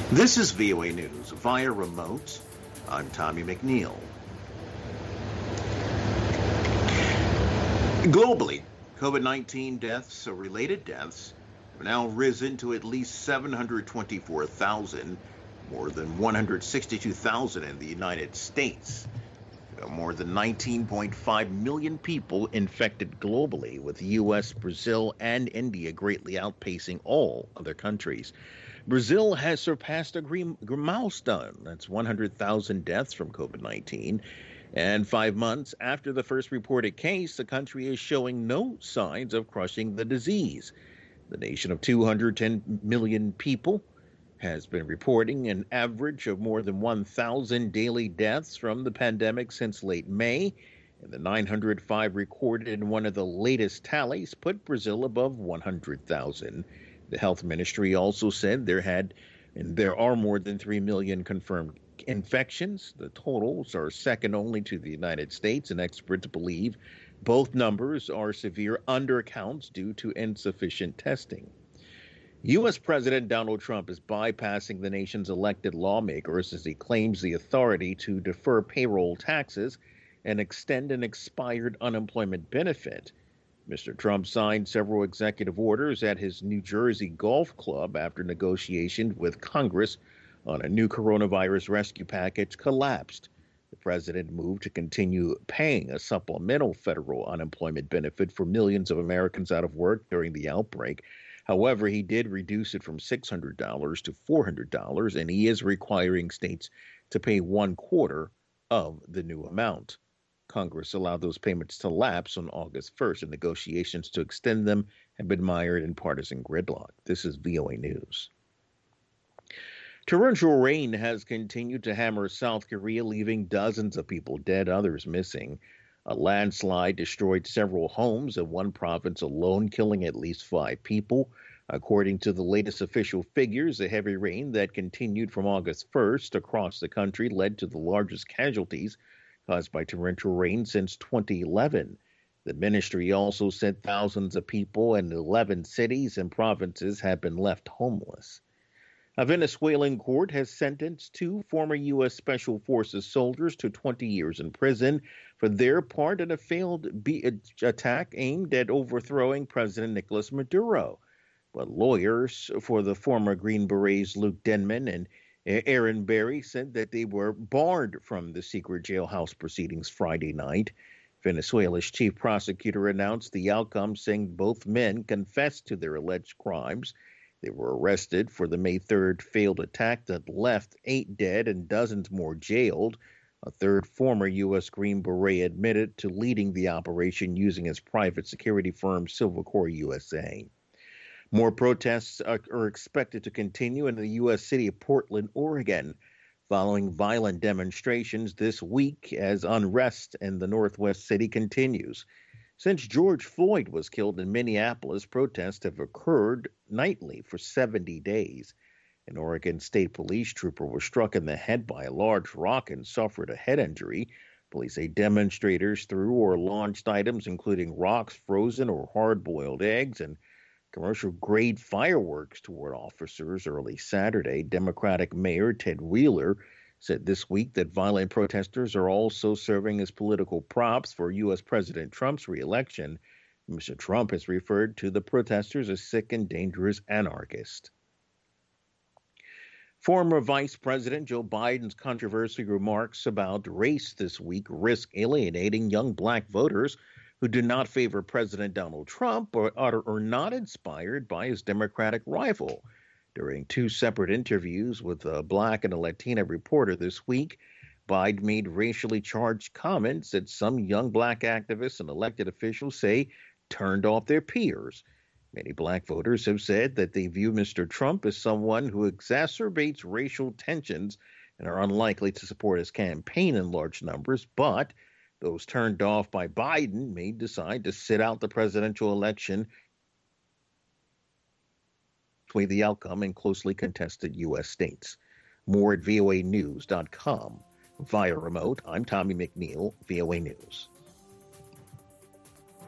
This is VOA News via remote. I'm Tommy McNeil. Globally, COVID-19 deaths or related deaths have now risen to at least 724,000, more than 162,000 in the United States. More than 19.5 million people infected globally, with the U.S., Brazil, and India greatly outpacing all other countries. Brazil has surpassed a milestone. That's 100,000 deaths from COVID-19. And 5 months after the first reported case, the country is showing no signs of crushing the disease. The nation of 210 million people has been reporting an average of more than 1,000 daily deaths from the pandemic since late May. And the 905 recorded in one of the latest tallies put Brazil above 100,000. The health ministry also said there are more than 3 million confirmed infections. The totals are second only to the United States, and experts believe both numbers are severe undercounts due to insufficient testing. U.S. President Donald Trump is bypassing the nation's elected lawmakers as he claims the authority to defer payroll taxes and extend an expired unemployment benefit. Mr. Trump signed several executive orders at his New Jersey golf club after negotiations with Congress on a new coronavirus rescue package collapsed. The president moved to continue paying a supplemental federal unemployment benefit for millions of Americans out of work during the outbreak. However, he did reduce it from $600 to $400, and he is requiring states to pay 1/4 of the new amount. Congress allowed those payments to lapse on August 1st, and negotiations to extend them have been mired in partisan gridlock. This is VOA News. Torrential rain has continued to hammer South Korea, leaving dozens of people dead, others missing. A landslide destroyed several homes in one province alone, killing at least 5 people. According to the latest official figures, the heavy rain that continued from August 1st across the country led to the largest casualties caused by torrential rain since 2011. The ministry also said thousands of people in 11 cities and provinces have been left homeless. A Venezuelan court has sentenced 2 former U.S. Special Forces soldiers to 20 years in prison for their part in a failed attack aimed at overthrowing President Nicolas Maduro. But lawyers for the former Green Berets Luke Denman and Aaron Berry said that they were barred from the secret jailhouse proceedings Friday night. Venezuela's chief prosecutor announced the outcome, saying both men confessed to their alleged crimes. They were arrested for the May 3rd failed attack that left 8 dead and dozens more jailed. A third former U.S. Green Beret admitted to leading the operation using his private security firm Silvercore USA. More protests are expected to continue in the U.S. city of Portland, Oregon, following violent demonstrations this week as unrest in the Northwest city continues. Since George Floyd was killed in Minneapolis, protests have occurred nightly for 70 days. An Oregon State Police trooper was struck in the head by a large rock and suffered a head injury. Police say demonstrators threw or launched items including rocks, frozen or hard-boiled eggs, and commercial-grade fireworks toward officers early Saturday. Democratic Mayor Ted Wheeler said this week that violent protesters are also serving as political props for U.S. President Trump's reelection. Mr. Trump has referred to the protesters as sick and dangerous anarchists. Former Vice President Joe Biden's controversial remarks about race this week risk alienating young black voters who do not favor President Donald Trump or are not inspired by his Democratic rival. During 2 separate interviews with a black and a Latina reporter this week, Biden made racially charged comments that some young black activists and elected officials say turned off their peers. Many black voters have said that they view Mr. Trump as someone who exacerbates racial tensions and are unlikely to support his campaign in large numbers, but those turned off by Biden may decide to sit out the presidential election, sway the outcome in closely contested U.S. states. More at voanews.com. Via remote, I'm Tommy McNeil, VOA News.